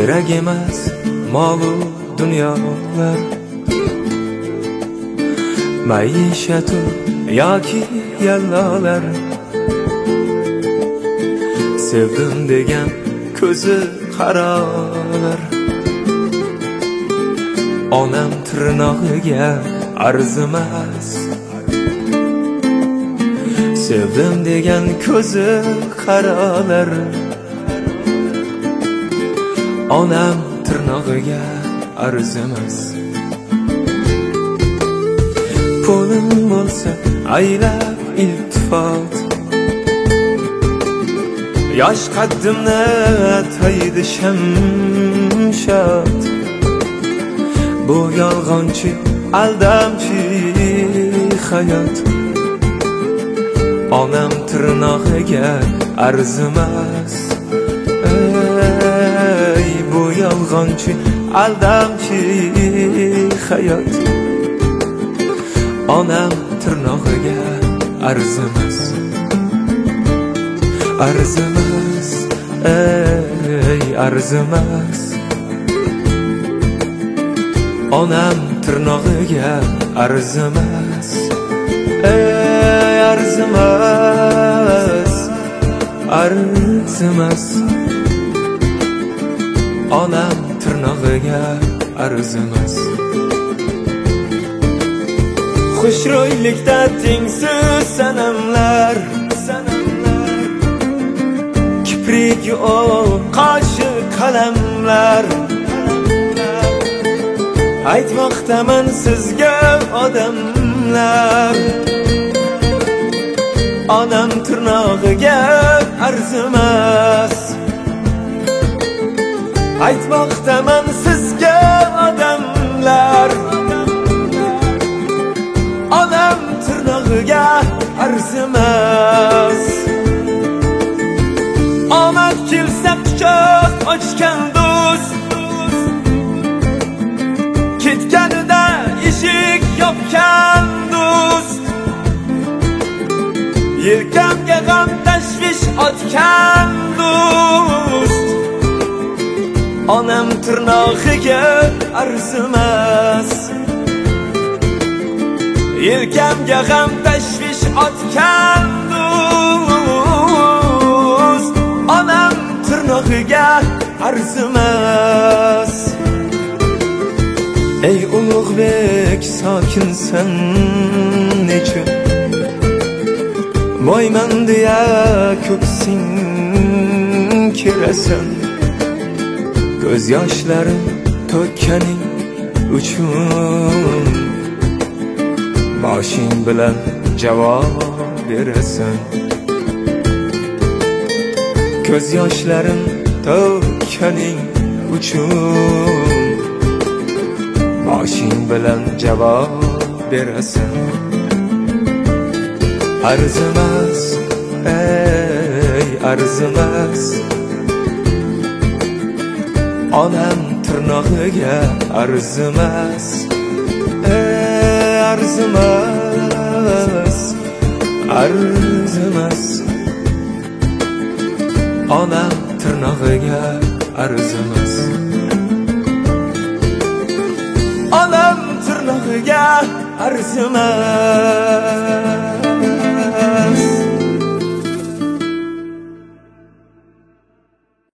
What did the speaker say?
kerak emas molu dunyolar, maishatu yoki yallolar. Sevdim degan ko'zi qaralar, onam tirnog'iga arzimas. Sevdim degan ko'zi qaralar, onam tirnog'iga arzimas. Pulim bo'lsa aylab iltifot, yosh qaddimni taydi shamshod. Bu yolg'onchi aldamchi hayot, onam tirnog'iga arzimas. Ey bu yolg'onchi aldamchi hayot, onam tirnog'iga arzimas. Arzimas, ey arzimas, onam tirnog'iga arzimas. Ey arzimas, arzimas, onam tirnog'iga arzimas. Xushro'ylikda tengsiz sanamlar, kiprik o qoshi qalamlar. Aytmoqdaman sizga odamlar, onam tirnog'iga arzimas. Aytmoqdaman sizga odamlar, onam tirnog'iga arzimas. Omad kelsa quchoq ochgan do'st, ketganida eshik yopgan do'st. Yelkamga g'am tashvish otgan do'st, onam tirnog'iga arzimas. Yelkamga g'am tashvish otgan do'st, onam tirnog'iga arzimas. Ey ulug'bek sokinsan nechun, boyman deya ko'ksing kirasan. Ko'z yoshlarim to'kkaning uchun, boshing bilan javob berasan. Ko'z yoshlarim to'kkaning uchun, boshing bilan javob berasan. Arzimas, ey arzimas, onam tirnog'iga arzimas. Ey arzimas, arzimas, onam tirnog'iga arzimas. Onam tirnog'iga arzimas.